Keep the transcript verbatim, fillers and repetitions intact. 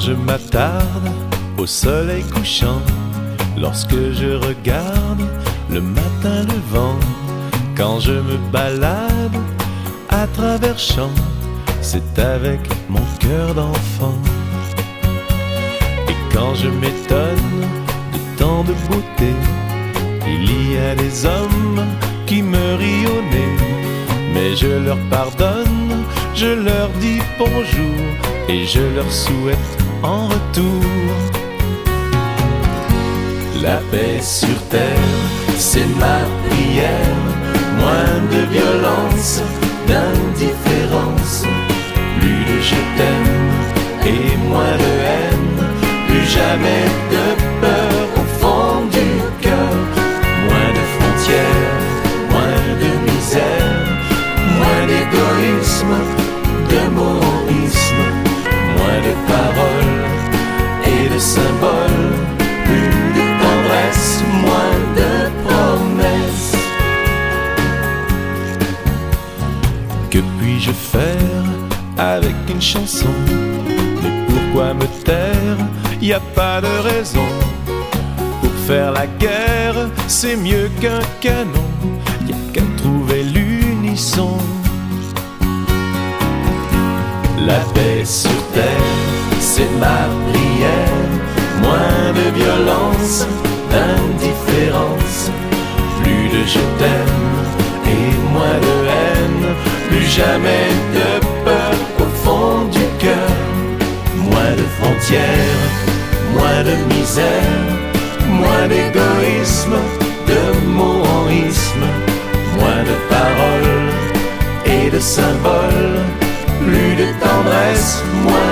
je m'attarde au soleil couchant, lorsque je regarde le matin levant, quand je me balade à travers champs, c'est avec mon cœur d'enfant. Et quand je m'étonne de tant de beauté, il y a des hommes qui me rient au nez, mais je leur pardonne, je leur dis bonjour et je leur souhaite en retour la paix sur terre, c'est ma prière. Moins de violence, d'indifférence, plus de je t'aime et moins de haine, plus jamais de peur au fond du cœur. Moins de frontières, moins de misère, moins d'égoïsme, de morisme, moins de paroles et de symboles, plus de tendresse, moins de promesses. Que puis-je faire avec une chanson? Mais pourquoi me taire? Y a pas de raison. Pour faire la guerre, c'est mieux qu'un canon. Y a qu'à trouver l'unisson. La paix sur terre, c'est ma prière. Moins de violence, d'indifférence, plus de je t'aime et moins de haine, plus jamais de peur au fond du cœur. Moins de frontières, moins de misère, moins d'égoïsme, de morisme, moins de paroles et de symboles, plus de tendresse, moins